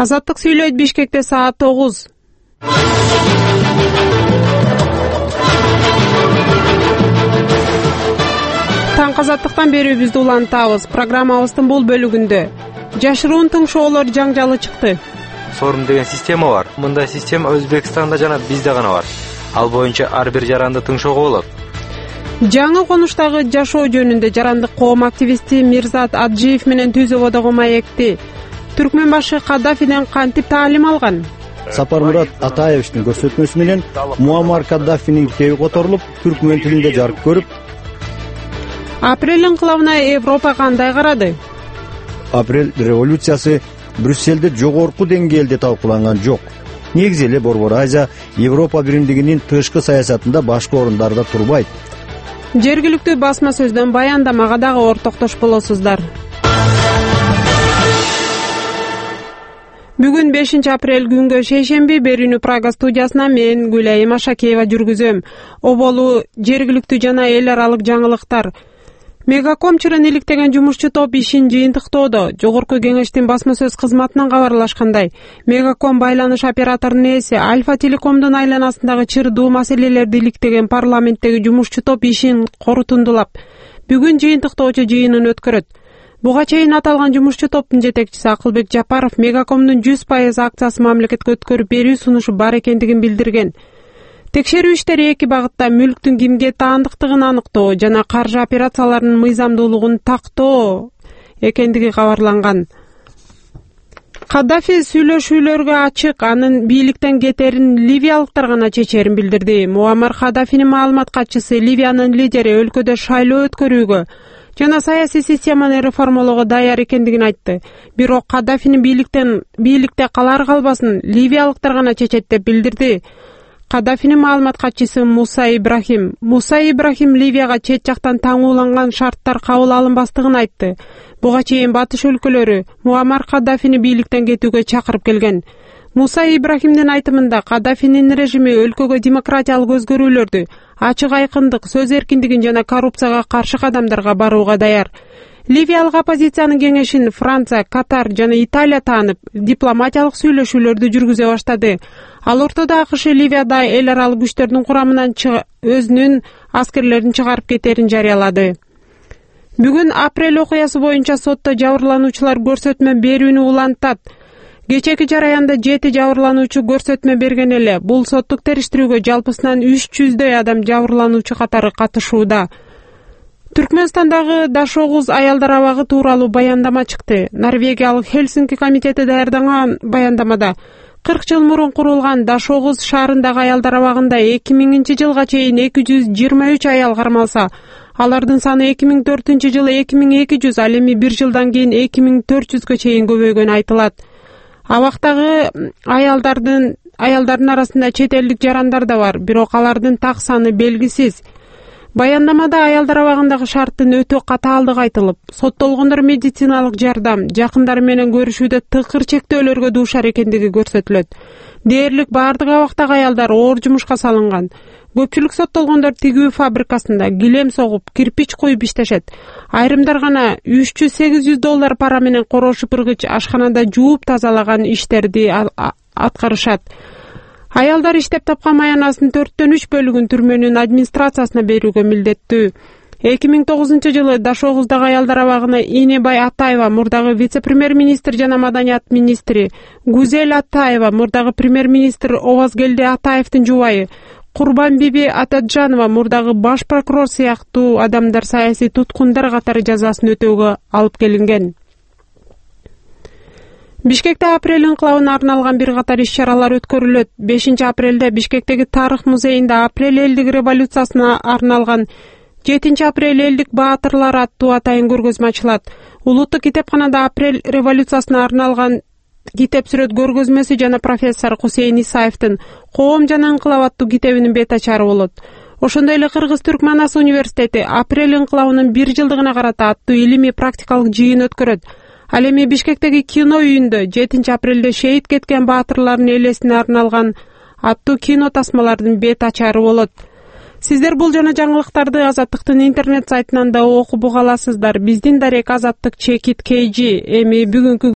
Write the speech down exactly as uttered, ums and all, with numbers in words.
Азаттык сүйлөйт. Бишкекте саат тогуз. Таң Азаттыктан берүүбүздү улантабыз. Программабыздын бул бөлүгүндө жашыруун тыңшоолор жаңжалы чыкты. Сорун деген система бар. Мындай система Өзбекстанда жана бизде гана бар. Ал боюнча ар бир жаранды тыңшоого болот. Жаңы конуштагы жашоо жөнүндө жарандык коом активисти Мирзат Аджиев менен Түзөводогу маекти түркмөн башы Каддафиден кантип таалим алган? Сапармурат Атаевичтин көрсөтмөсү менен Муаммар Каддафинин китеби которулуп, түркмөн тилинде жарык көрүп, Апрель инкылабына Европа кандай карады? Апрель революциясы Брюссельде жогорку деңгээлде талкууланган жок. Негизи эле Борбор Азия Европа биримдигинин тышкы саясатында башка орундарда турбайт. Жергиликтүү басма сөздөн баяндамага дагы ортоктош болосуздар. Бүгүн бешинчи апрель күнгө шейшемби берүүнү Прага студиясынан мен Гүлайым Ашакеева жүргүзөм. Оболу жергиликтүү жана эл аралык жаңылыктар. Мегаком чырын иликтеген жумушчу топ ишин жыйынтыктоодо. Жогорку кеңештин басма сөз кызматынан кабарлашкандай, Мегаком байланыш операторунун ээси Альфа Телекомдун айланасындагы чырдуу маселелерди иликтеген парламенттеги жумушчу топ ишин корутундулап, бүгүн жыйынтыктоочу жыйынын өткөрөт. Буга чейин аталган жумушчу топтун жетекчиси Акылбек Жапаров Мегакомдун жүз пайыз акциясы мамлекетке өткөрүп берүү сунушу бар экендигин билдирген. Текшерүү иштери эки багытта мүлктүн кимге таандыктыгын аныктоо жана каржы операцияларынын мыйзамдуулугун тактоо экендиги кабарланган. Каддафи сүйлөшүүлөргө ачык, анын бийликтен кетерин ливиялыктар гана чечерин билдирди. Муаммар Каддафинин маалымат катчысы Ливиянын лидери өлкөдө шайлоо өткөрүүгө жана саясий системаны реформалоого даяр экендигин айтты. Бирок Каддафинин бийликтен бийликте калар калбасын ливиялыктар гана чечет деп билдирди. Каддафинин маалымат катчысы Муса Ибрахим. Муса Ибрахим Ливияга чет жактан таңууланган шарттар кабыл алынбастыгын айтты. Буга чейин батыш өлкөлөрү Муаммар Каддафини бийликтен кетүүгө чакырып келген. Муса Ибрахимдин айтымында Каддафинин режими өлкөгө демократиялык өзгөрүүлөрдү, ачык айкындык, сөз эркиндигин жана коррупцияга каршы кадамдарга барууга даяр. Ливиялык оппозициянын кеңешин Франция, Катар жана Италия таанып, дипломатиялык сүйлөшүүлөрдү жүргүзө баштады. Ал ортодо АКШ Ливияда эл аралык күчтөрдүн курамынан өзүнүн аскерлерин чыгарып кетерин жарыялады. Бүгүн апрель окуясы боюнча сотто жабырлануучулар көрсөтмө берүүнү улантат. Кечээки жараянда жети жабырлануучу көрсөтмө берген эле. Бул соттук териштирүүгө жалпысынан үч жүздөй адам жабырлануучу катары катышууда. Түркмөнстандагы Дашогуз аялдар абагы тууралуу баяндама чыкты. Норвегиялык Хельсинки комитети даярдаган баяндамада кырк жыл мурун курулган Дашогуз шаарындагы аялдар абагында эки миңинчи жылга чейин эки жүз жыйырма үч аял кармалса, алардын саны эки миң төртүнчү жылы эки миң эки жүз, ал эми бир жылдан кийин эки миң төрт жүзгө чейин көбөйгөнү айтылат. Абактагы аялдардын аялдардын арасында чет элдик жарандар да бар, бирок алардын так саны белгисиз. Баяндамада аялдар абагындагы шарттын өтө катаалдыгы айтылып, соттолгондор медициналык жардам, жакындары менен көрүшүүдө тыкыр чектөөлөргө дуушар экендиги көрсөтүлөт. Дээрлик бардык абактагы аялдар оор жумушка салынган. Көпчүлүк соттолгондор тигүү фабрикасында килем согуп, кирпич куюп иштешет. Айрымдар гана үч жүз сегиз жүз доллар пара менен короо шыпыргыч ашканада жууп тазалаган иштерди аткарышат. Аялдар иштеп тапкан маянасын төрттөн үч бөлүгүн түрмөнүн администрациясына берүүгө милдеттүү. эки миң тогузунчу жылы Дашогуздагы аялдар абагына Инебай Атаева, мурдагы вице-премьер-министр жана маданият министри, Гузель Атаева, мурдагы премьер-министр Овазгелди Атаевдин жубайы, Курбан Биби Атаджанова, мурдагы баш прокурор сыяктуу адамдар саясий туткундар катары жазасын өтөөгө алып келинген. Бишкекте апрель инкылабына арналган бир катар иш-чаралар өткөрүлөт. бешинчи апрелде Бишкектеги Тарых музейинде апрель элдик революциясына арналган жетинчи апрель элдик баатырлар аттуу атайын көргөзмө ачылат. Улуттук китепканада апрель революциясына арналган китеп сүрөт көргөзмөсү жана профессор Хусейн Исаевдин Коом жана инкылап аттуу китебинин бет ачары болот. Ошондой эле Кыргыз-Түркман Ас университети апрель инкылабынын бир жылдыгына карата аттуу илимий практикалык жыйын өткөрөт. Ал эми Бишкектеги кино үйүндө жетинчи апрелде шейит кеткен баатырлардын элесине арналган аттуу кино тасмалардын бет ачары болот. Сиздер бул жана жаңылыктарды Азаттыктын интернет сайтынан да окуп уга аласыздар. Биздин дарек Азаттык чекит кей жи. Эми бүгүнкү